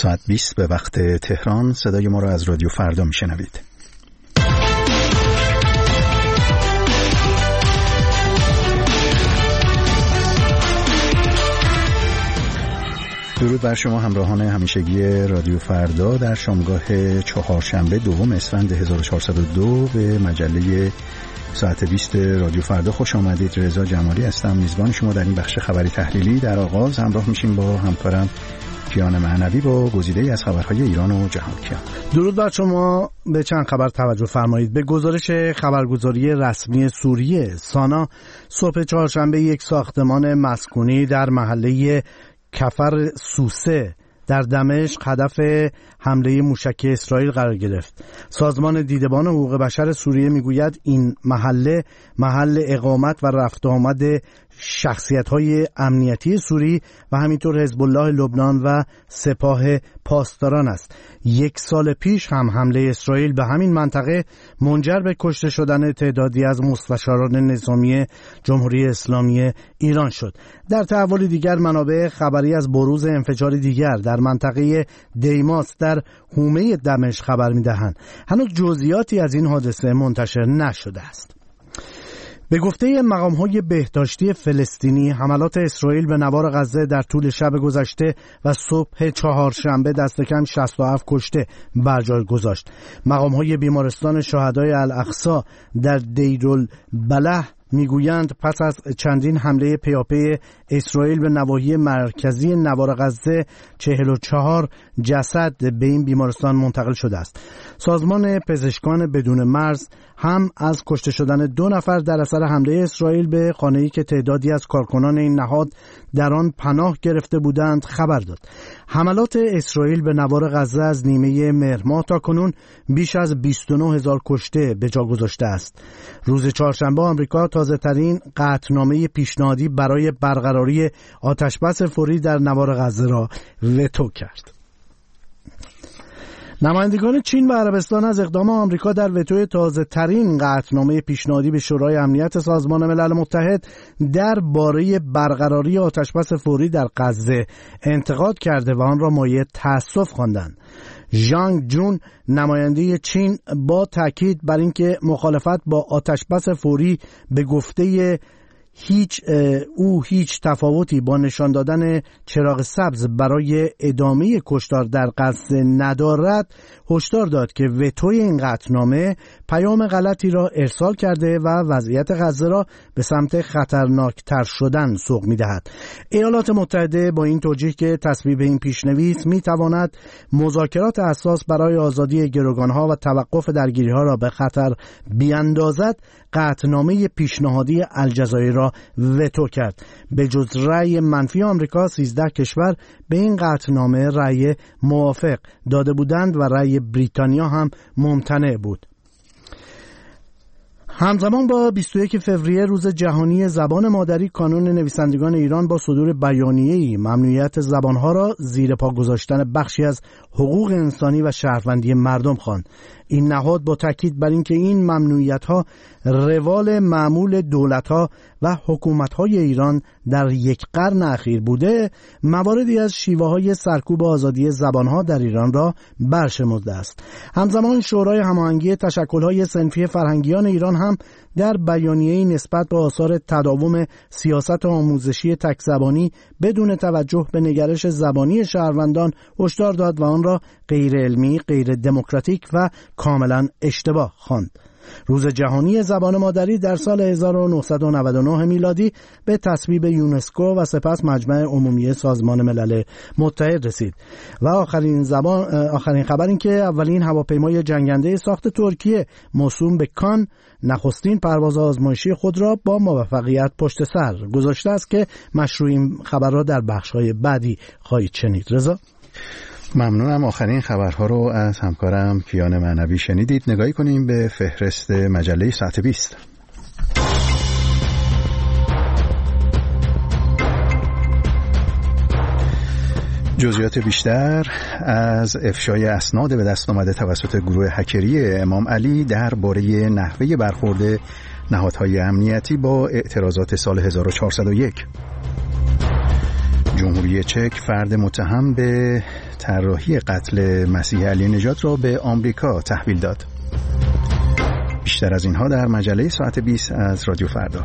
ساعت 20 به وقت تهران. صدای ما را از رادیو فردا میشنوید. درود بر شما همراهان همیشگی رادیو فردا. در شامگاه چهارشنبه دوم اسفند 1402 به مجله ساعت 20 رادیو فردا خوش آمدید. رضا جمالی هستم، میزبان شما در این بخش خبری تحلیلی. در آغاز همراه میشیم با همکارم کیان معنوی با گزیده‌ای از خبرهای ایران و جهان. کیان، درود بر شما. به چند خبر توجه فرمایید. به گزارش خبرگزاری رسمی سوریه سانا، صبح چهارشنبه یک ساختمان مسکونی در محله کفر سوسه در دمشق هدف حمله موشکی اسرائیل قرار گرفت. سازمان دیدبان حقوق بشر سوریه میگوید این محل اقامت و رفت و آمد شخصیت‌های امنیتی سوری و همینطور حزب الله لبنان و سپاه پاسداران است. یک سال پیش هم حمله اسرائیل به همین منطقه منجر به کشته شدن تعدادی از مستشاران نظامی جمهوری اسلامی ایران شد. در تحول دیگر منابع خبری از بروز انفجار دیگر در منطقه دیماس در حومه دمشق خبر می‌دهند. هنوز جزئیاتی از این حادثه منتشر نشده است. به گفته مقام‌های بهداشتی فلسطینی، حملات اسرائیل به نوار غزه در طول شب گذشته و صبح چهارشنبه دست کم 67 کشته بر جای گذاشت. مقام‌های بیمارستان شهدای الاقصی در دیرالبلح میگویند پس از چندین حمله پیاپی اسرائیل به نواحی مرکزی نوار غزه 44 جسد به این بیمارستان منتقل شده است. سازمان پزشکان بدون مرز هم از کشته شدن 2 نفر در اثر حمله اسرائیل به خانه‌ای که تعدادی از کارکنان این نهاد در آن پناه گرفته بودند خبر داد. حملات اسرائیل به نوار غزه از نیمه مهر ماه تا کنون بیش از 29,000 کشته به جا گذاشته است. روز چهارشنبه آمریکا تازه‌ترین قطعنامه پیشنهادی برای برقراری آتشبس فوری در نوار غزه را وتو کرد. نمایندگان چین و عربستان از اقدام آمریکا در وتوی تازه‌ترین قطعنامه پیشنهادی به شورای امنیت سازمان ملل متحد درباره برقراری آتشبس فوری در غزه انتقاد کرده و آن را مایه تأسف خواندند. ژانگ جون، نماینده چین، با تاکید بر اینکه مخالفت با آتشبس فوری به گفته هیچ تفاوتی با نشان دادن چراغ سبز برای ادامه کشتار در غزه ندارد، هشدار داد که وتوی این قطعنامه پیام غلطی را ارسال کرده و وضعیت غزه را به سمت خطرناکتر شدن سوق می‌دهد. ایالات متحده با این توجیه که تصویب این پیشنویس می‌تواند مذاکرات اساس برای آزادی گروگان‌ها و توقف درگیری‌ها را به خطر بیاندازد، قطعنامه پیشنهادی الجزایر را وتو کرد. به جز رأی منفی آمریکا 13 کشور به این قطعنامه رأی موافق داده بودند و رأی بریتانیا هم ممتنع بود. همزمان با 21 فوریه روز جهانی زبان مادری، کانون نویسندگان ایران با صدور بیانیه‌ای ممنوعیت زبانها را زیر پا گذاشتن بخشی از حقوق انسانی و شهروندی مردم خواند. این نهاد با تاکید بر اینکه این ممنوعیت‌ها روال معمول دولت‌ها و حکومت‌های ایران در یک قرن اخیر بوده، مواردی از شیوه‌های سرکوب آزادی زبان‌ها در ایران را برشمرده است. همزمان شورای هماهنگی تشکل‌های صنفی فرهنگیان ایران هم در بیانیه‌ای نسبت به آثار تداوم سیاست آموزشی تک‌زبانی بدون توجه به نگرش زبانی شهروندان هشدار داد و آن را غیر علمی، غیر دموکراتیک و کاملا اشتباه خواند. روز جهانی زبان مادری در سال 1999 میلادی به تصویب یونسکو و سپس مجمع عمومی سازمان ملل متحد رسید. و آخرین خبر این که اولین هواپیمای جنگنده ساخت ترکیه موسوم به کان نخستین پرواز آزمایشی خود را با موفقیت پشت سر گذاشته است که مشروع این خبر را در بخش‌های بعدی خواهید شنید. رضا، ممنونم. آخرین خبرها رو از همکارم کیان معنوی شنیدید. نگاهی کنیم به فهرست مجله ساعت 20. جزئیات بیشتر از افشای اسناد به دست آمده توسط گروه هکری امام علی درباره نحوه برخورد نهادهای امنیتی با اعتراضات سال 1401. جمهوری چک فرد متهم به طراحی قتل مسیح علی نژاد را به آمریکا تحویل داد. بیشتر از اینها در مجله ساعت 20 از رادیو فردا.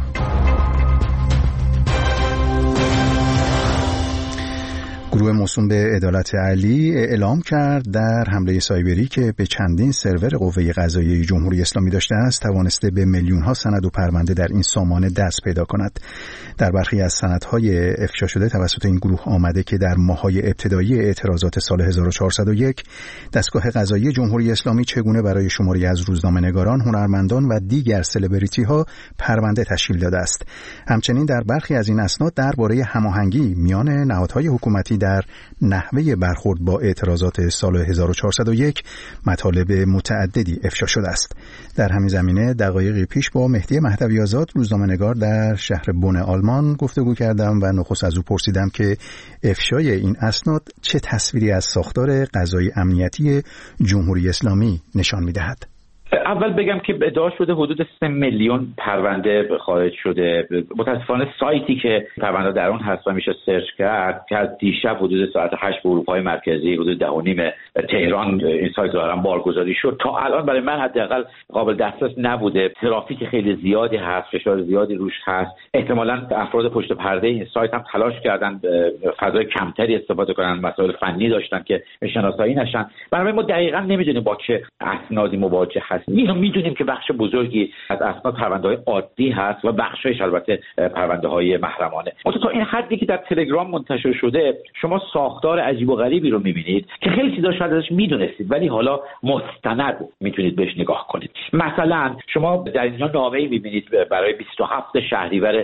گروه موسوم به عدالت علی اعلام کرد در حمله سایبری که به چندین سرور قوه قضاییه جمهوری اسلامی داشته است توانسته به میلیون‌ها سند و پرونده در این سامانه دست پیدا کند. در برخی از سندهای افشا شده توسط این گروه آمده که در ماه‌های ابتدایی اعتراضات سال 1401 دستگاه قضایی جمهوری اسلامی چگونه برای شماری از روزنامه‌نگاران، هنرمندان و دیگر سلبریتی‌ها پرونده تشکیل داده است. همچنین در برخی از این اسناد درباره هماهنگی میان نهادهای حکومتی در نحوه برخورد با اعتراضات سال 1401 مطالب متعددی افشا شده است. در همین زمینه دقایقی پیش با مهدی مهدوی آزاد روزنامه‌نگار در شهر بن آلمان گفتگو کردم و نخست از او پرسیدم که افشای این اسناد چه تصویری از ساختار قضایی امنیتی جمهوری اسلامی نشان می‌دهد. اول بگم که ادعا شده حدود 3 میلیون پرونده خارج شده. متاسفانه سایتی که پرونده در اون هست و میشه سرچ کرد که از دیشب حدود ساعت 8 به اروپای مرکزی حدود 10:30 تهران این سایت ظاهرا بارگذاری شد. تا الان برای من حداقل قابل دسترس نبوده. ترافیک خیلی زیادی هست، فشار زیادی روش هست. احتمالاً افراد پشت پرده این سایت هم تلاش کردن فضای کمتری استفاده کنن، مسائل فنی داشتن که شناسایی نشن. برای ما دقیقاً نمیدونیم با چه اسنادی مواجه هست. اینو میدونیم که بخش بزرگی از اسناد پرونده‌های عادی هست و بخشش البته پرونده‌های محرمانه. اما تا این حدی که در تلگرام منتشر شده شما ساختار عجیب و غریبی رو می‌بینید که خیلی چیزا شاید ازش میدونستید ولی حالا مستند میتونید بهش نگاه کنید. مثلا شما در اینجا نامه‌ای می‌بینید برای 27 شهریور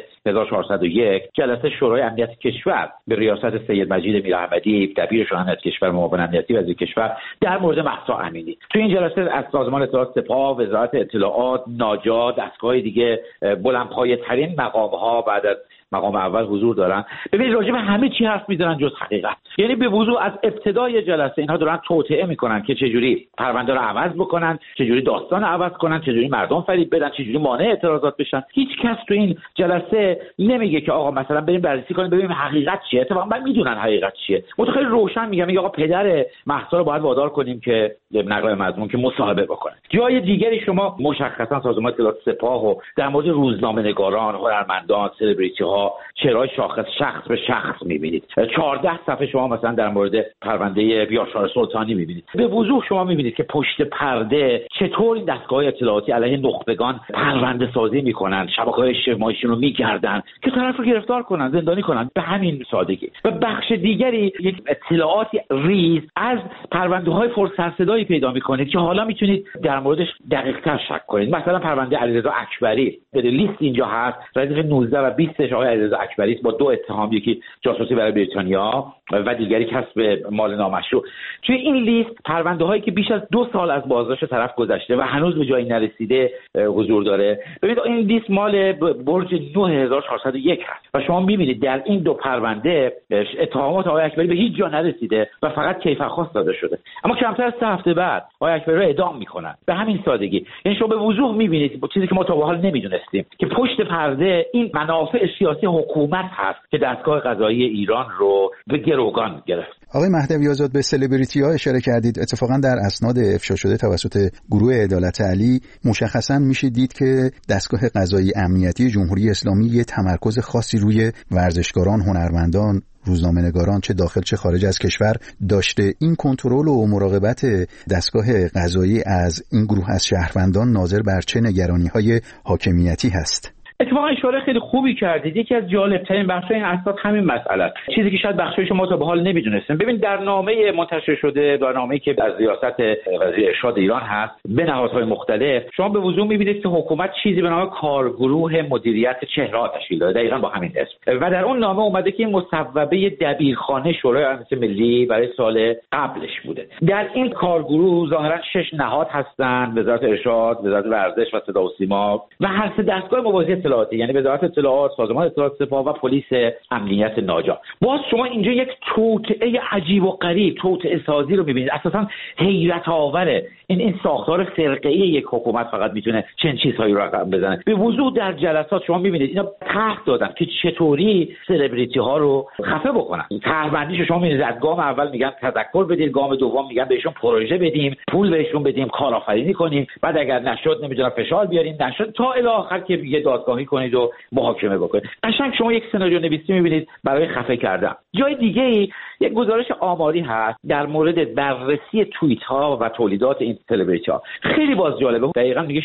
1401 جلسه شورای امنیت کشور به ریاست سید مجید میراحمدی دبیر شورای امنیت کشور، معاون امنیتی وزیر کشور در مورد مهسا امینی. تو این جلسه از سازمان اطلاعات سپاه، وزارت اطلاعات، ناجا، دستگاه دیگه بلندپایه‌ترین مقام‌ها بعد از مقام اول حضور دارن. ببینید راجع به همه چی حرف میزنن جز حقیقت. یعنی به وضوح از ابتدای جلسه اینها دارن توطئه میکنن که چجوری پرونده رو عوض بکنن، چجوری داستان عوض کنن، چجوری مردم فریب بدن، چجوری مانع اعتراضات بشن. هیچ کس تو این جلسه نمیگه که آقا مثلا بریم بررسی کنیم ببینیم حقیقت چیه. اتفاقا من میدونن حقیقت چیه. متخیل روشن میگه آقا پدر مهسا رو باید وادار کنیم که نقل مضمون که مصاحبه بکنه. جای دیگری شما مشخصا سازمان اطلاعات سپاه و در مورد روزنامه‌نگاران، هنرمندان، سلبریتی‌ها چرای شخص به شخص می‌بینید. 14 صفحه شما مثلا در مورد پرونده یاشار سلطانی می‌بینید. به وضوح شما می‌بینید که پشت پرده چطور این دستگاه اطلاعاتی علیه نخبگان پرونده سازی می‌کنن، شبکه‌های اجتماعیشون رو می‌گردن که طرف رو گرفتار کنن، زندانی کنن به همین سادگی. و بخش دیگری یک اطلاعاتی ریز از پرونده‌های فرصت‌صدایی پیدا می‌کنید که حالا می‌تونید در موردش دقیق‌تر شک کنید. مثلا پرونده علیرضا اکبری لیست اینجا هست، ردیف 19 و 20 آقای علیرضا اکبری با 2 اتهام، یکی جاسوسی برای بریتانیا و دیگری کسب مال نامشروع. توی این لیست پرونده‌هایی که بیش از 2 سال از بازداشت طرف گذشته و هنوز به جایی نرسیده حضور داره. ببینید این لیست مال برج 9401 هست و شما می‌بینید در این 2 پرونده اتهامات آقای اکبری به هیچ جا نرسیده و فقط کیفرخواست داده شده. اما کمتر از 3 هفته بعد آقای اکبری رو اعدام می‌کنن. به همین سادگی. یعنی شما به وضوح می‌بینید با چیزی که ما تا به حال نمی‌دونستیم که پشت پرده این منافع سیاسی حکومت هست که دستگاه قضایی ایران رو به گروگان گرفت. آقای مهدوی آزاد به سلبریتی‌ها اشاره کردید. اتفاقا در اسناد افشا شده توسط گروه عدالت علی مشخصاً میشه دید که دستگاه قضایی امنیتی جمهوری اسلامی یه تمرکز خاصی روی ورزشکاران، هنرمندان، روزنامه‌نگاران چه داخل چه خارج از کشور داشته. این کنترل و مراقبت دستگاه قضایی از این گروه از شهروندان ناظر بر چه نگرانی‌های حاکمیتی هست؟ اتفاقا اشاره خیلی خوبی کردید. یکی از جالب‌ترین بخش‌های این اسناد همین مسئله است. چیزی که شاید بخشای شما تا به حال نمی‌دونستین. ببین در نامه منتشر شده، در نامه‌ای که از ریاست وزیر ارشاد ایران هست به نهادهای مختلف، شما به وضوح می‌بینید که حکومت چیزی به نام کارگروه مدیریت چهره‌ها تشکیل داده، دقیقاً با همین اسم. و در اون نامه اومده که مصوبه دبیرخانه شورای امنیت ملی برای سال قبلش بوده. در این کارگروه ظاهراً 6 نهاد هستند: وزارت ارشاد، وزارت ورزش و صدا و سیما و هر سه دستگاه موازی اطلاعاتی، یعنی وزارت اطلاعات، سازمان اطلاعات سپاه و پلیس امنیت ناجا. باز شما اینجا یک توطئه عجیب و غریب، توطئه سازی رو می‌بینید. اساساً حیرت آوره. این ساختار فرقه‌ای یک حکومت فقط میتونه چنین چیزهایی رو رقم بزنه. به وضوح در جلسات شما میبینید اینا طرح دادن که چطوری سلبریتی ها رو خفه بکنن. طرح‌بندیش شما میبینید از گام اول میگن تذکر بدید، گام دوم میگن بهشون پروژه بدیم، پول بهشون بدیم، کارآفرینی کنیم، بعد اگر نشد نمیدونم فشار بیاریم، نشد تا الی آخر که یه دادگاهی کنید و محاکمه بکنید. قشنگ شما یک سناریو نویسی میبینید برای خفه کردن. جای دیگه‌ای یک گزارش آماری هست در مورد بررسی توییت ها و تولیدات این سلبریتی ها. خیلی باز جالبه. دقیقاً میگه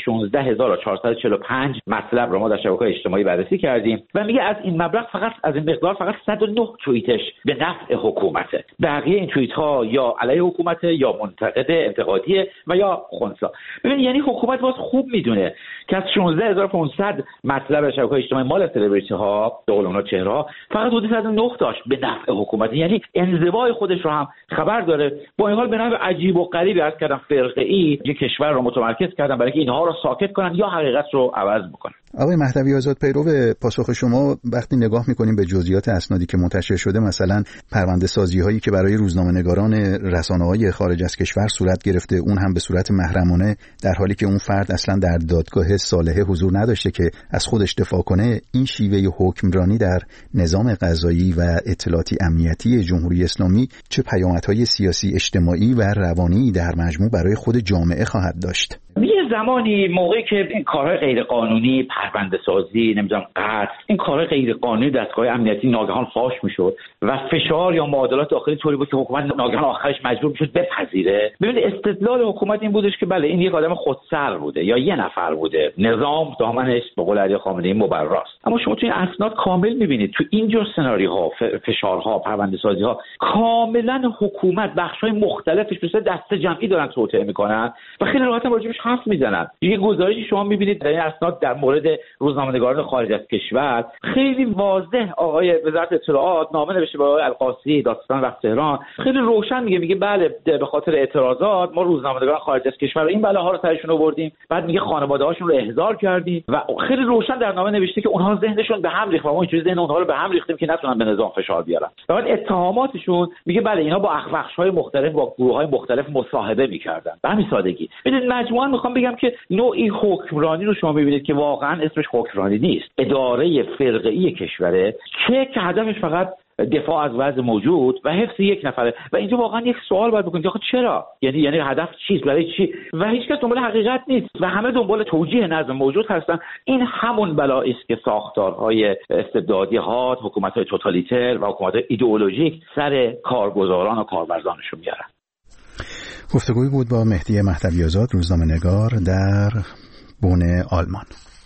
16445 مطلب رو ما در شبکه‌های اجتماعی بررسی کردیم و میگه از این مبلغ از این مقدار فقط 109 توییتش به نفع حکومته. بقیه این توییت ها یا علیه حکومته یا منتقد انتقادیه و یا خنثی. ببین یعنی حکومت باز خوب میدونه که از 16500 مطلب شبکه‌های اجتماعی مال سلبریتی ها، به قول اونها چهره‌ها، فقط حدود 109 داشت به نفع حکومت. یعنی انزوای خودش رو هم خبر داره. با این حال به نحو عجیب و غریبی عرض کردم فرقه‌ای یک کشور رو متمرکز کردن برای اینکه اینها رو ساکت کنن یا حقیقت رو عوض بکنن. آقای مهدوی آزاد، پیرو پاسخ شما وقتی نگاه می‌کنیم به جزئیات اسنادی که منتشر شده، مثلا پرونده سازی‌هایی که برای روزنامه‌نگاران رسانه‌های خارج از کشور صورت گرفته، اون هم به صورت محرمانه، در حالی که اون فرد اصلا در دادگاه صالحه حضور نداشته که از خودش دفاع کنه، این شیوه حکمرانی در نظام قضایی و اطلاعاتی امنیتی جمهوری اسلامی چه پیامدهای سیاسی، اجتماعی و روانی در مجموع برای خود جامعه خواهد داشت؟ یه زمانی موقعی که این کارهای غیرقانونی، پرونده سازی، نمیدونم قتل، این کارهای غیرقانونی دستگاه امنیتی ناگهان فاش میشد و فشار یا معادلات داخلی طوری بود که حکومت ناگهان آخرش مجبور میشد بپذیره. ببینید استدلال حکومت این بودش که بله این یک آدم خودسر بوده یا یه نفر بوده، نظام دامنش به قول علی خامنه‌ای مبراست. اما شما تو این اسناد کامل میبینید تو اینجور سناریوها، فشارها، پرونده سازی‌ها، کاملا حکومت بخش‌های مختلفش مثل دسته جمعی دارن توطئه میکنن و خیلی راحت راجعش حرف میزنن. یه گزارشی شما میبینید در این اسناد در مورد روزنامه‌نگاران خارج از کشور خیلی واضح آقای وزارت اطلاعات نامه نوشته به آقای القاسی دادستان وقت تهران، خیلی روشن میگه بله به خاطر اعتراضات ما روزنامه‌نگاران خارج از کشور این بلاها رو سرشون آوردیم، بعد میگه خانواده‌هاشون رو احضار کردیم و خیلی روشن در نامه نوشته که اونها ذهنشون به هم ریخت و ما اینجوری ذهن اونها رو به هم ریختیم که نتونن به نظام فشار بیارن. بعد اتهاماتشون میگه بله اینا با بخش‌های مختلف با گروه‌های مختلف مصاحبه می‌کردن. به همین سادگی. ببینید مجموعاً میخوام بگم که نوعی حکمرانی رو شما می‌بینید که واقعاً اسمش حکمرانی نیست، اداره فرقه‌ای کشوره که هدفش فقط دفاع از وضع موجود و حفظ یک نفره. و اینجا واقعا یک سوال باید بکنید آخه چرا؟ یعنی هدف چیست؟ برای چی؟ و هیچکس دنبال حقیقت نیست و همه دنبال توجیه نظم موجود هستن. این همون بلایی است که ساختارهای استبدادی ها، حکومت‌های توتالیتر و حکومت‌های ایدئولوژیک سر کارگزاران و کارورزانشون میارن. گفتگوی بود با مهدی مهدوی آزاد، روزنامه‌نگار در بن آلمان.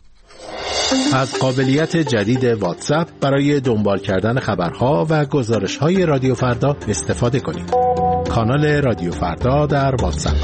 از قابلیت جدید واتساپ برای دنبال کردن خبرها و گزارش‌های رادیو فردا استفاده کنید. کانال رادیو فردا در واتساپ.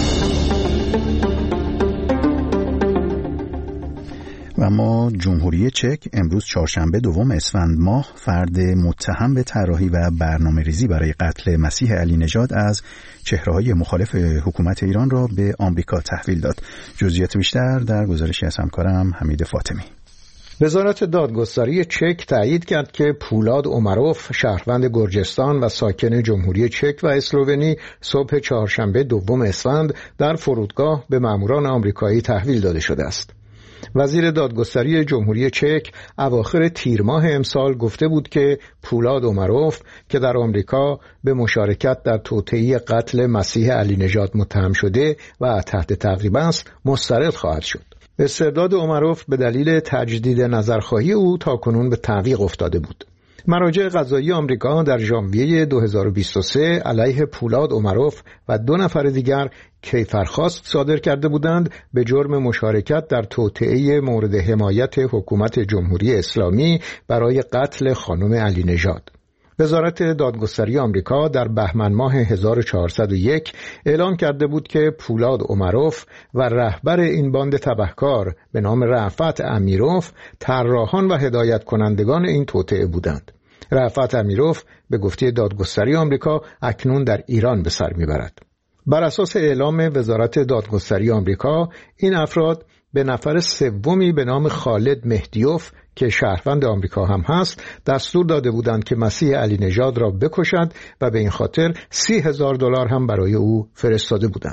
و اما جمهوری چک امروز چهارشنبه دوم اسفند ماه فرد متهم به طراحی و برنامه‌ریزی برای قتل مسیح علی نژاد از چهره‌های مخالف حکومت ایران را به آمریکا تحویل داد. جزئیات بیشتر در گزارشی از همکارم حمید فاطمی. وزارت دادگستری چک تایید کرد که پولاد اومروف، شهروند گرجستان و ساکن جمهوری چک و اسلوونی، صبح چهارشنبه دوم اسفند در فرودگاه به ماموران آمریکایی تحویل داده شده است. وزیر دادگستری جمهوری چک اواخر تیر ماه امسال گفته بود که پولاد اومروف که در آمریکا به مشارکت در توطئه قتل مسیح علی نژاد متهم شده و تحت تعقیب است، مسترد خواهد شد. استرداد اومروف به دلیل تجدید نظرخواهی او تاکنون به تعویق افتاده بود. مراجع قضایی آمریکا در ژانویه 2023 علیه پولاد اومروف و 2 نفر دیگر کیفرخواست صادر کرده بودند به جرم مشارکت در توطئه مورد حمایت حکومت جمهوری اسلامی برای قتل خانم علی نژاد. وزارت دادگستری آمریکا در بهمن ماه 1401 اعلام کرده بود که پولاد اومروف و رهبر این باند تبهکار به نام رأفت امیروف طراحان و هدایت کنندگان این توطئه بودند. رأفت امیروف به گفته دادگستری آمریکا اکنون در ایران به سر میبرد. بر اساس اعلام وزارت دادگستری آمریکا این افراد به نفر سومی به نام خالد مهدیوف که شهروند آمریکا هم هست دستور داده بودند که مسیح علی نژاد را بکشد و به این خاطر $30,000 هم برای او فرستاده بودند.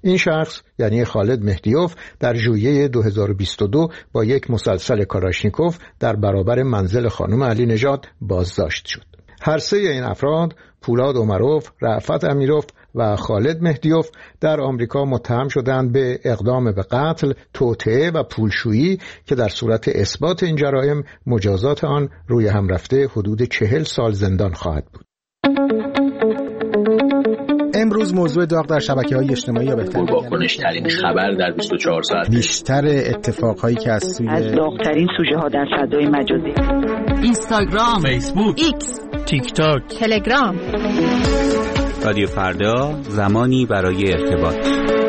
این شخص یعنی خالد مهدیوف در ژوئیه 2022 با یک مسلسل کالاشنیکوف در برابر منزل خانم علی نژاد بازداشت شد. هر سه این افراد، پولاد عمروف، رأفت امیروف و خالد مهدیوف، در آمریکا متهم شدند به اقدام به قتل، توطئه و پولشویی که در صورت اثبات این جرائم مجازات آن روی هم رفته حدود 40 سال زندان خواهد بود. امروز موضوع داغ در شبکه‌های اجتماعی یا بهتر واکنش‌ترین خبر در 24 ساعت، بیشتر اتفاقهایی که از داغ‌ترین سوژه‌ها در فضای مجازی، اینستاگرام، فیسبوک، ایکس، تیک تاک، تلگرام. رادیو فردا، زمانی برای ارتباط.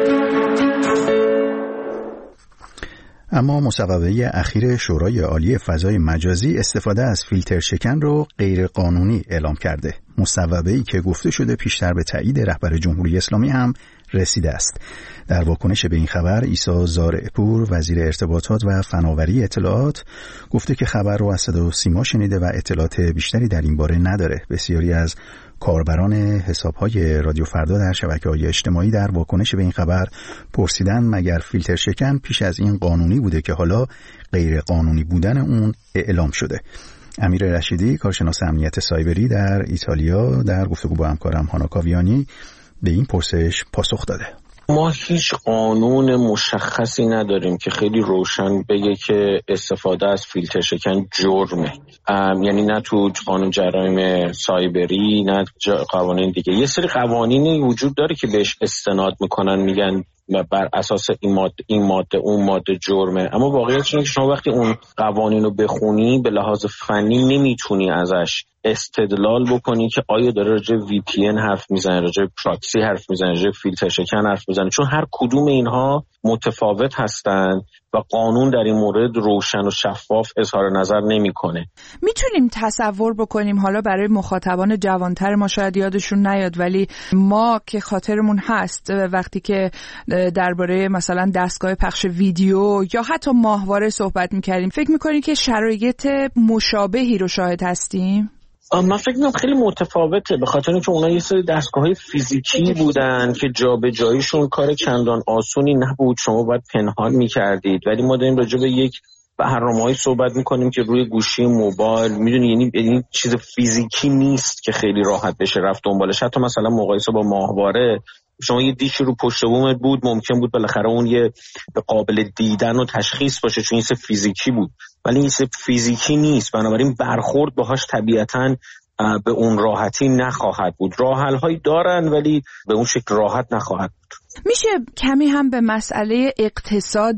اما مصوبه اخیر شورای عالی فضای مجازی استفاده از فیلتر شکن رو غیر قانونی اعلام کرده. مصوبه‌ای که گفته شده پیشتر به تایید رهبر جمهوری اسلامی هم رسیده است. در واکنش به این خبر عیسی زارعپور وزیر ارتباطات و فناوری اطلاعات گفته که خبر رو از صدا و سیما شنیده و اطلاعات بیشتری در این باره نداره. بسیاری از کاربران حساب‌های رادیو فردا در شبکه‌های اجتماعی در واکنش به این خبر پرسیدن مگر فیلتر شکن پیش از این قانونی بوده که حالا غیر قانونی بودن اون اعلام شده. امیر رشیدی کارشناس امنیت سایبری در ایتالیا در گفتگو با همکارم هانا کاویانی به این پرسش پاسخ داده. ما هیچ قانون مشخصی نداریم که خیلی روشن بگه که استفاده از فیلتر شکن جرمه، یعنی نه تو قانون جرایم سایبری نه قوانین دیگه. یه سری قوانینی وجود داره که بهش استناد میکنن، میگن بر اساس این ماده اون ماده جرمه، اما واقعیت اینه که شما وقتی اون قوانین رو بخونی به لحاظ فنی نمیتونی ازش استدلال بکنی که آیا داره راجع وی پی ان حرف میزنه، راجع پراکسی حرف میزنه، راجع فیلتر شکن حرف میزنه، چون هر کدوم اینها متفاوت هستند و قانون در این مورد روشن و شفاف اظهار نظر نمیکنه. میتونیم تصور بکنیم، حالا برای مخاطبان جوانتر ما شاید یادشون نیاد ولی ما که خاطرمون هست وقتی که درباره مثلا دستگاه پخش ویدیو یا حتی ماهواره صحبت میکردیم، فکر میکنی که شرایط مشابهی رو شاهد هستیم؟ من فکر میکنم خیلی متفاوته، به خاطر اینکه اونا یه سری دستگاه‌های فیزیکی بودن که جابجاییشون کار چندان آسونی نبود، شما باید پنهان میکردید، ولی ما داریم راجع به یک برنامه‌ای صحبت میکنیم که روی گوشی موبایل، میدونی، یعنی چیز فیزیکی نیست که خیلی راحت بشه رفت دنبالش. حتی مثلا مقایسه با ماهواره، شما یه دیشی رو پشت بومت بود، ممکن بود بالاخره اون یه قابل دیدن و تشخیص باشه چون این فیزیکی بود، ولی این فیزیکی نیست، بنابراین برخورد باهاش طبیعتاً به اون راحتی نخواهد بود. راه حل‌هایی دارن ولی به اون شکل راحت نخواهد بود. میشه کمی هم به مسئله اقتصاد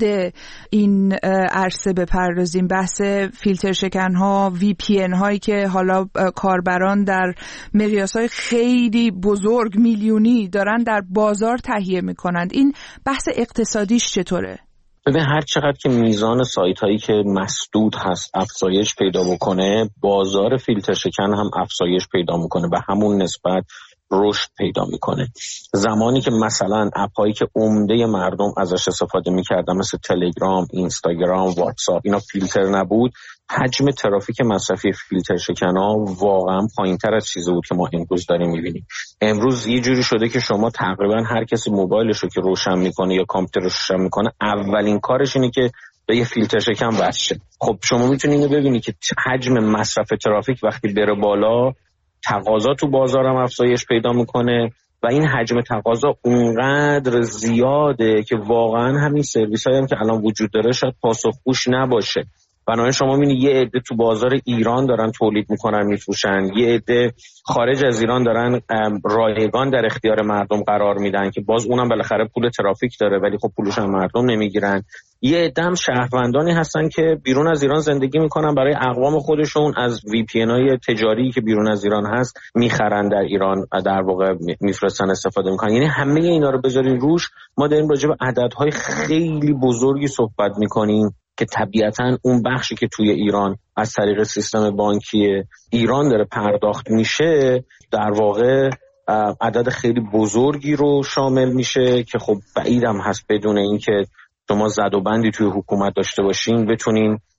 این عرصه بپردازیم؟ بحث فیلتر شکن‌ها، وی پی ان هایی که حالا کاربران در مقیاس‌های خیلی بزرگ میلیونی دارن در بازار تهیه میکنند، این بحث اقتصادیش چطوره؟ ببین هر چقدر که میزان سایت هایی که مسدود هست افزایش پیدا بکنه، بازار فیلتر شکن هم افزایش پیدا میکنه، به همون نسبت رشد پیدا میکنه. زمانی که مثلا اپ هایی که عمده مردم ازش استفاده میکردن مثل تلگرام، اینستاگرام، واتساپ، اینا فیلتر نبود، حجم ترافیک مصرفی فیلتر شکن‌ها واقعا پایین‌تر از چیزی بود که ما امروز داریم می‌بینیم. امروز یه جوری شده که شما تقریبا هر کسی موبایلش رو که روشن میکنه یا کامپیوترش روشن میکنه، اولین کارش اینه که به یه فیلتر شکن وصل شه. خب شما میتونید اینو ببینید که حجم مصرف ترافیک وقتی بره بالا، تقاضا تو بازارم افزایش پیدا میکنه و این حجم تقاضا اونقدر زیاده که واقعا همین سرویس‌هایی هم که الان وجود داره شاید پاسخگوش نباشه. بنابراین شما می‌بینید یه عده تو بازار ایران دارن تولید میکنن میفروشن، یه عده خارج از ایران دارن رایگان در اختیار مردم قرار میدن که باز اونم بالاخره پول ترافیک داره ولی خب پولش هم مردم نمیگیرن. یه عده هم شهروندانی هستن که بیرون از ایران زندگی میکنن، برای اقوام خودشون از وی پی ان های تجاری که بیرون از ایران هست میخرن در ایران، در واقع میفرستن استفاده میکنن. یعنی همه اینا رو بذارین روش، ما داریم راجع به عددهای خیلی بزرگی صحبت میکنیم که طبیعتاً اون بخشی که توی ایران از طریق سیستم بانکی ایران داره پرداخت میشه در واقع عدد خیلی بزرگی رو شامل میشه که خب بعیدم هست بدون اینکه شما زد و بندی توی حکومت داشته باشین بتونین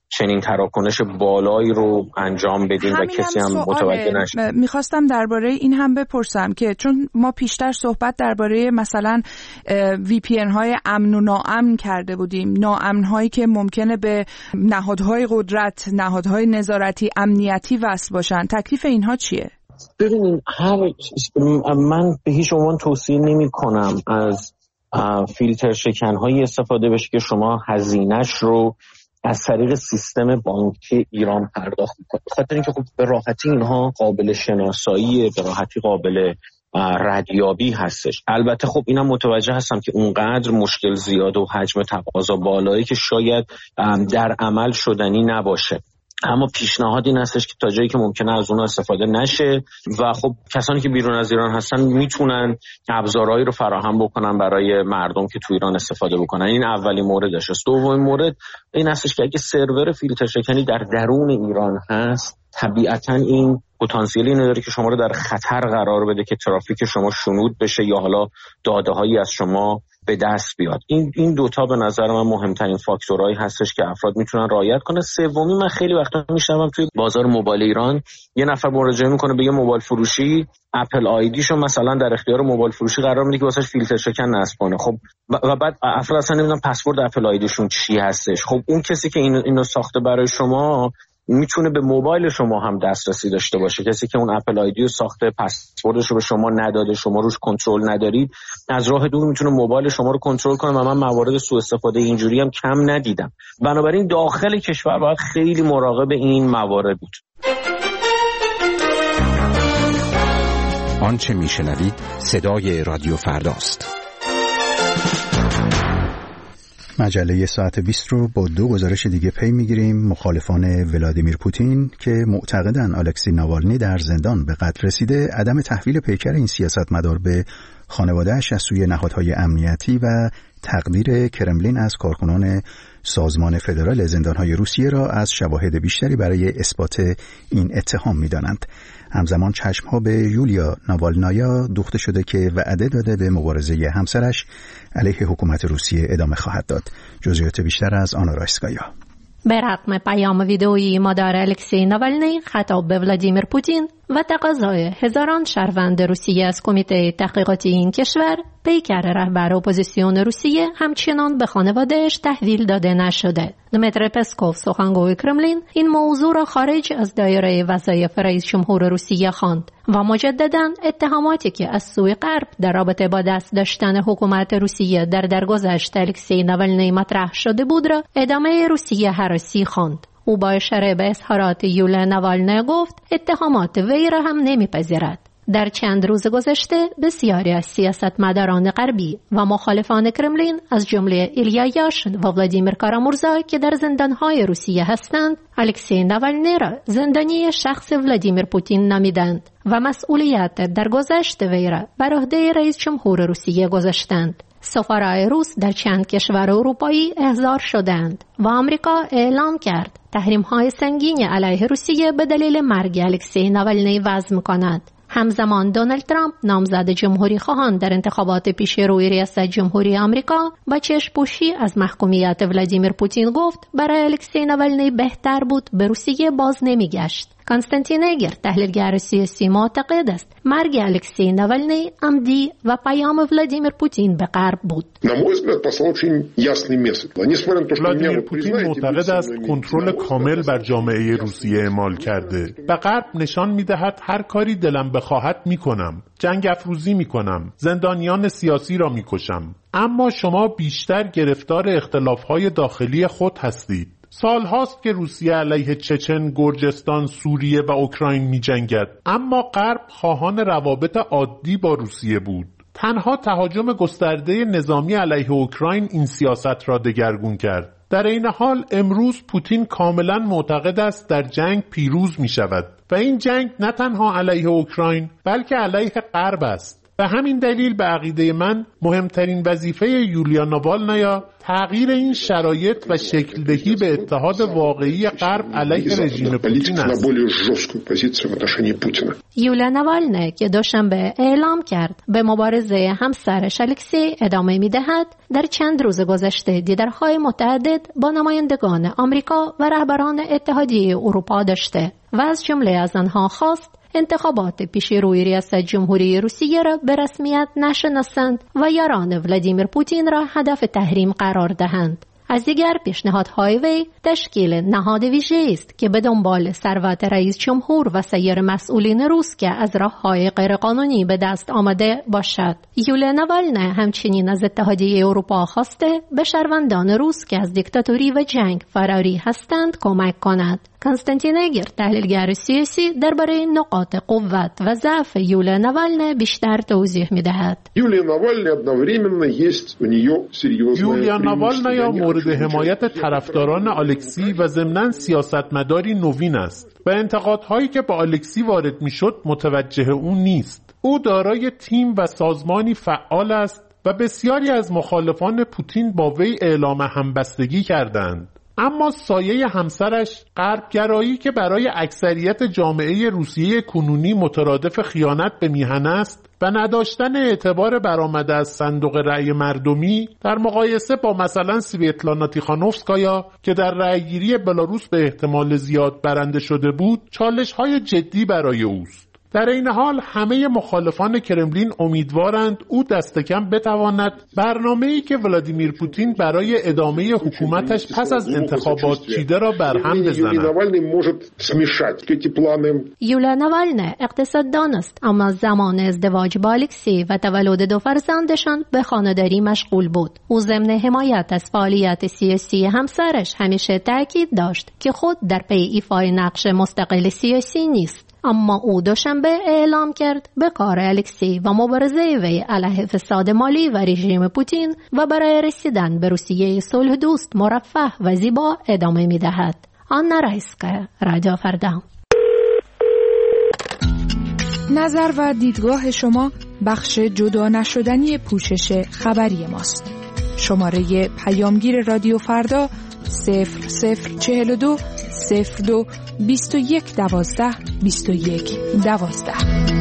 چنین تراکنش بالایی رو انجام بدیم و کسی هم متوجه نشه. میخواستم درباره این هم بپرسم که چون ما پیشتر صحبت درباره مثلا VPN های امن و ناامن کرده بودیم، ناامن هایی که ممکنه به نهادهای قدرت، نهادهای نظارتی، امنیتی وصل باشن، تکلیف اینها چیه؟ ببینید، من به هیچ عنوان توصیه نمی کنم از فیلتر شکن‌هایی استفاده بشه که شما هزینه‌اش رو از طریق سیستم بانکی ایران پرداخت می‌کنید. بخاطر اینکه خب به راحتی اینها قابل شناسایی، به راحتی قابل ردیابی هستش. البته خب اینم متوجه هستم که اونقدر مشکل زیاد و حجم تقاضا بالایی که شاید در عمل شدنی نباشه. اما پیشنهاد این هستش که تا جایی که ممکنه از اونها استفاده نشه و خب کسانی که بیرون از ایران هستن میتونن ابزارهایی رو فراهم بکنن برای مردم که تو ایران استفاده بکنن. این اولین موردش است. دومین مورد این هستش که اگه سرور فیلتر شکنی در درون ایران هست، طبیعتاً این پتانسیلی نداره که شما رو در خطر قرار بده که ترافیک شما شنود بشه یا حالا داده‌هایی از شما به دست بیاد. این دوتا به نظر من مهمترین فاکتورهایی هستش که افراد میتونن رعایت کنن. سومی، من خیلی وقتا میشنوم توی بازار موبایل ایران یه نفر مراجعه میکنه به یه موبایل فروشی، اپل آیدیشو مثلا در اختیار موبایل فروشی قرار میده که واسش فیلتر شکن نصب کنه. خب و بعد افراد اصلا نمیدونن پسورد اپل آیدیشون چی هستش. خب اون کسی که اینو ساخته برای شما میتونه به موبایل شما هم دسترسی داشته باشه. کسی که اون اپل آیدی رو ساخته، پسوردش رو به شما نداده، شما روش کنترل ندارید، از راه دور میتونه موبایل شما رو کنترل کنه و من موارد سوء استفاده اینجوری هم کم ندیدم. بنابراین داخل کشور باید خیلی مراقب این موارد بود. آنچه میشنوید صدای رادیو فرداست. مجله ساعت 20 رو با دو گزارش دیگه پی میگیریم. مخالفان ولادیمیر پوتین که معتقدن الکسی ناوالنی در زندان به قتل رسیده، عدم تحویل پیکر این سیاستمدار به خانواده‌اش از سوی نهادهای امنیتی و تقدیر کرملین از کارکنان سازمان فدرال زندانهای روسیه را از شواهد بیشتری برای اثبات این اتهام می‌دانند. همزمان چشم‌ها به یولیا ناوالنایا دوخته شده که وعده داده به مبارزه همسرش علیه حکومت روسیه ادامه خواهد داد. جزئیات بیشتر از آنا رایسکایا. به رغم پیام ویدئویی مادر الکسی ناوالنی خطاب به ولادیمیر پوتین و تقاضای هزاران شهروند روسیه از کمیته تحقیقاتی این کشور، پیکر رهبر اپوزیسیون روسیه همچنان به خانواده‌اش تحویل داده نشده. دمیتری پسکوف، سخنگوی کرملین، این موضوع را خارج از دایره وظایف رئیس جمهور روسیه خواند و مجدداً اتهاماتی که از سوی غرب در رابطه با دست داشتن حکومت روسیه در درگذشت الکسی ناوالنی مطرح شده بود را ادامه روسیه هراسی خواند. او با اشاره به اظهارات یولیا ناوالنی گفت اتهامات وی را هم نمیپذیرد. در چند روز گذشته بسیاری از سیاستمداران غربی و مخالفان کرملین از جمله ایلیا یاشین و ولادیمیر کارامورزا که در زندانهای روسیه هستند، الکسی ناوالنی را زندانی شخص ولادیمیر پوتین نامیدند و مسئولیت در گذشت وی را بر عهده رئیس جمهور روسیه گذاشتند. سفرای روس در چند کشور اروپایی احضار شدند و آمریکا اعلام کرد تحریم‌های سنگین علیه روسیه به دلیل مرگ الکسی ناوالنی وضع می‌کند. همزمان دونالد ترامپ، نامزد جمهوری خواهان در انتخابات پیش روی ریاست جمهوری آمریکا، با چشم‌پوشی از محکومیت ولادیمیر پوتین گفت برای الکسی ناوالنی بهتر بود به روسیه باز نمیگشت. کانستانتین اگر، تحلیلگر سیاسی، معتقد است مرگ الکسی ناوالنی عمدی و پیام ولادیمیر پوتین به غرب بود. ولادیمیر پوتین معتقد است کنترل کامل بر جامعه روسیه اعمال کرده. به غرب نشان می‌دهد هر کاری دلم بخواهد می‌کنم. جنگ افروزی می‌کنم. زندانیان سیاسی را می‌کشم. اما شما بیشتر گرفتار اختلاف‌های داخلی خود هستید. سال هاست که روسیه علیه چچن، گرجستان، سوریه و اوکراین می جنگد، اما غرب خواهان روابط عادی با روسیه بود. تنها تهاجم گسترده نظامی علیه اوکراین این سیاست را دگرگون کرد. در این حال امروز پوتین کاملا معتقد است در جنگ پیروز می شود و این جنگ نه تنها علیه اوکراین بلکه علیه غرب است. به همین دلیل به عقیده من مهمترین وظیفه یولیا ناوالنایا تغییر این شرایط و شکل‌دهی به اتحاد واقعی غرب علیه رژیم پوتین است. یولیا ناوالنی که دوشنبه اعلام کرد به مبارزه همسرش الکسی ادامه می‌دهد، در چند روز گذشته دیدارهای متعدد با نمایندگان آمریکا و رهبران اتحادیه اروپا داشته و از جمله از آنها خواست انتخابات پیشروی ریاست جمهوری روسیه را به رسمیت نشناسند و یاران ولادیمیر پوتین را هدف تحریم قرار دهند. از دیگر پیشنهادهای وی تشکیل نهاد ویژه است که به دنبال ثروت رئیس جمهور و سایر مسئولین روس که از راه‌های غیرقانونی به دست آمده باشد. یولیا ناوالنی همچنین از اتحادیه اروپا خواسته به شهروندان روس که از دیکتاتوری و جنگ فراری هستند کمک کند. کنستانتین اگر، تحلیلگر سیاسی، درباره نقاط قوت و ضعف یولیا ناوالنی بیشتر توضیح می‌دهد. یولیا ناوالنی مورد حمایت طرفداران الکسی و ضمناً سیاستمداری نوین است. به انتقادهایی که به الکسی وارد می‌شد متوجه او نیست. او دارای تیم و سازمانی فعال است و بسیاری از مخالفان پوتین با وی اعلام همبستگی کردند. اما سایه همسرش غربگرایی که برای اکثریت جامعه روسیه کنونی مترادف خیانت به میهن است و نداشتن اعتبار برآمده از صندوق رأی مردمی در مقایسه با مثلا سویتلانا تیخانوفسکایا که در رأیگیری بلاروس به احتمال زیاد برنده شده بود، چالش‌های جدی برای اوست. در این حال همه مخالفان کرملین امیدوارند او دست کم بتواند برنامه‌ای که ولادیمیر پوتین برای ادامه حکومتش پس از انتخابات چیده را برهم بزند. یولیا ناوالنی اقتصاددان است، اما زمان ازدواج با الکسی و تولد دو فرزندشان به خانه‌داری مشغول بود. او ضمن حمایت از فعالیت سیاسی همسرش همیشه تاکید داشت که خود در پی ایفای نقش مستقل سیاسی نیست. اما او دوشنبه اعلام کرد به کار الکسی و مبارزه وی علیه فساد مالی و رژیم پوتین و برای رسیدن به روسیه صلح دوست، مرفه و زیبا ادامه می‌دهد. آنا رایسکا، رادیو فردا. نظر و دیدگاه شما بخش جدا نشدنی پوشش خبری ماست. شماره پیامگیر رادیو فردا 0042 02 21 12 21 12.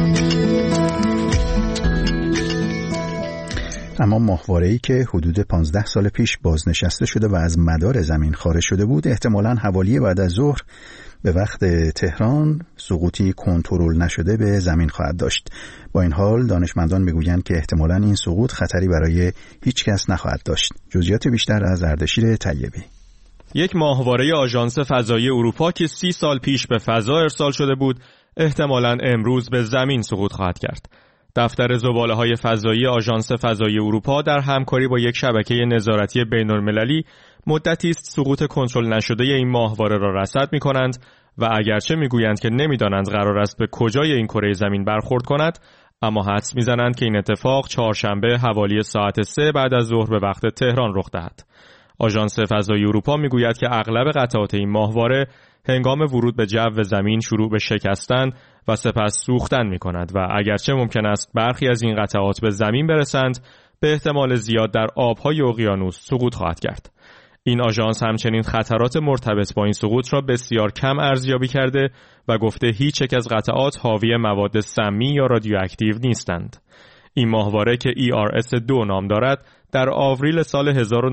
اما ماهواره‌ای که حدود 15 سال پیش بازنشسته شده و از مدار زمین خارج شده بود، احتمالاً حوالی بعد از ظهر به وقت تهران سقوطی کنترل نشده به زمین خواهد داشت. با این حال دانشمندان میگویند که احتمالاً این سقوط خطری برای هیچ کس نخواهد داشت. جزئیات بیشتر از اردشیر طیبی. یک ماهواره آژانس فضایی اروپا که 30 سال پیش به فضا ارسال شده بود، احتمالاً امروز به زمین سقوط خواهد کرد. دفتر زباله‌های فضایی آژانس فضایی اروپا در همکاری با یک شبکه نظارتی بین‌المللی مدتی است سقوط کنترل نشده این ماهواره را رصد می‌کنند و اگرچه می‌گویند که نمی‌دانند قرار است به کجای این کره زمین برخورد کند، اما حدس می‌زنند که این اتفاق چهارشنبه حوالی ساعت 3 بعد از ظهر به وقت تهران رخ دهد. آژانس فضایی اروپا میگوید که اغلب قطعات این ماهواره هنگام ورود به جو زمین شروع به شکستن و سپس سوختن می‌کند و اگرچه ممکن است برخی از این قطعات به زمین برسند، به احتمال زیاد در آب‌های اقیانوس سقوط خواهد کرد. این آژانس همچنین خطرات مرتبط با این سقوط را بسیار کم ارزیابی کرده و گفته هیچ یک از قطعات حاوی مواد سمی یا رادیواکتیو نیستند. این ماهواره که ERS-2 نام دارد، در آوریل سال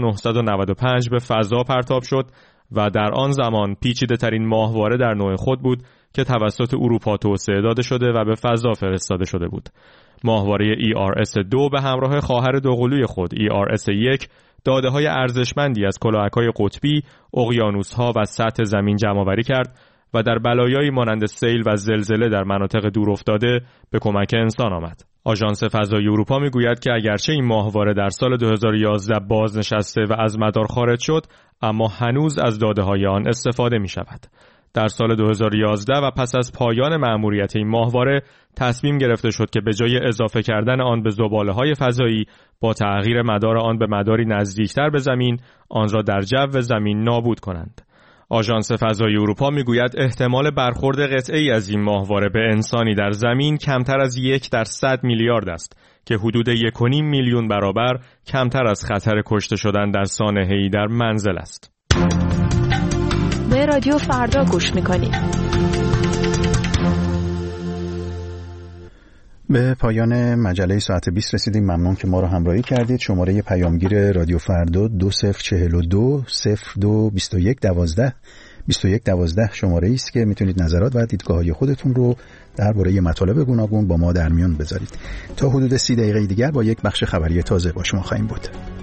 1995 به فضا پرتاب شد و در آن زمان پیچیده ترین ماهواره در نوع خود بود که توسط اروپا توسعه داده شده و به فضا فرستاده شده بود. ماهواره ERS-2 به همراه خواهر دوقلوی خود ERS-1 داده‌های ارزشمندی از کلاهک‌های قطبی، اقیانوس‌ها و سطح زمین جمع‌آوری کرد و در بلایایی مانند سیل و زلزله در مناطق دورافتاده به کمک انسان آمد. آژانس فضایی اروپا میگوید که اگرچه این ماهواره در سال 2011 بازنشسته و از مدار خارج شد، اما هنوز از داده‌های آن استفاده می‌شود. در سال 2011 و پس از پایان مأموریت این ماهواره تصمیم گرفته شد که به جای اضافه کردن آن به زباله‌های فضایی، با تغییر مدار آن به مداری نزدیکتر به زمین، آن را در جو زمین نابود کنند. آژانس فضایی اروپا میگوید احتمال برخورد قطعه‌ای از این ماهواره به انسانی در زمین کمتر از 1 در 100 میلیارد است که حدود 1.5 میلیون برابر کمتر از خطر کشته شدن در سانحه‌ای در منزل است. به رادیو فردا گوش می‌کنید. به پایان مجله ساعت 20 رسیدیم. ممنون که ما رو همراهی کردید. شماره پیامگیر رادیو فردا 2042 02 21 12 21 12 شماره است که میتونید نظرات و دیدگاه‌های خودتون رو درباره مطالب گوناگون با ما در میون بذارید. تا حدود 30 دقیقه دیگر با یک بخش خبری تازه با شما خواهیم بود.